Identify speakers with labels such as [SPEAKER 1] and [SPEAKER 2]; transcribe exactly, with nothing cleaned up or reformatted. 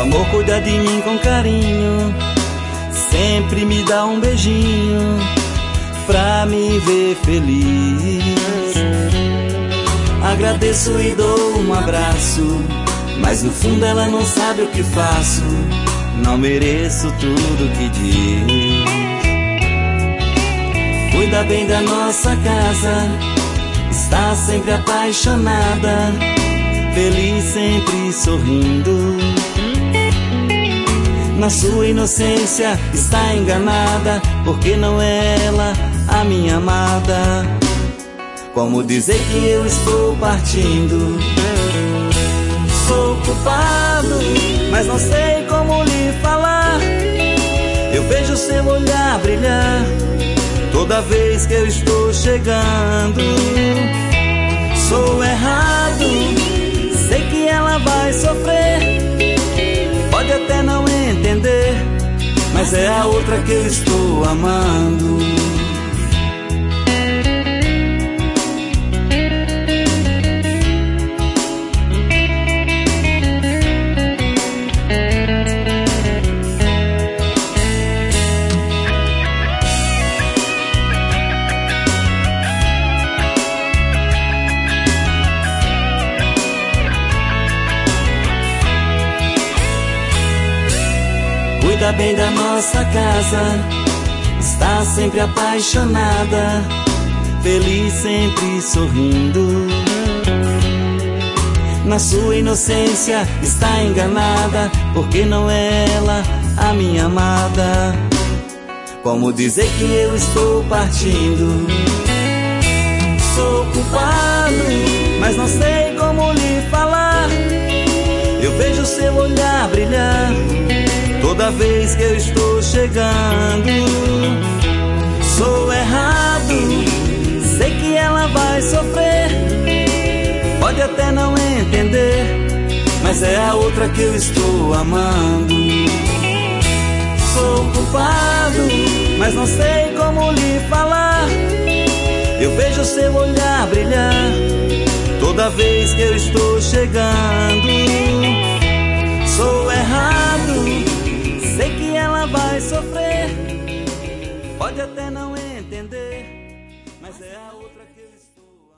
[SPEAKER 1] amor cuida de mim com carinho, sempre me dá um beijinho pra me ver feliz. Agradeço e dou um abraço, mas no fundo ela não sabe o que faço. Não mereço tudo que diz. Cuida bem da nossa casa, está sempre apaixonada, feliz, sempre sorrindo. Na sua inocência está enganada, porque não é ela a minha amada. Como dizer que eu estou partindo? Sou culpado, mas não sei como lhe falar. Eu vejo seu olhar brilhar toda vez que eu estou chegando. Sou errado, sei que ela vai sofrer, pode até não entender, mas é a outra que eu estou amando. Cuida bem da nossa casa, está sempre apaixonada, feliz, sempre sorrindo. Na sua inocência está enganada, porque não é ela a minha amada. Como dizer que eu estou partindo? Sou culpado, mas não sei como lhe falar. Eu vejo seu olhar brilhar toda vez que eu estou chegando. Sou errado, sei que ela vai sofrer, pode até não entender, mas é a outra que eu estou amando. Sou culpado, mas não sei como lhe falar. Eu vejo seu olhar brilhar toda vez que eu estou chegando. Sou errado, sei que ela vai sofrer, pode até não entender, mas é a outra que eu estou...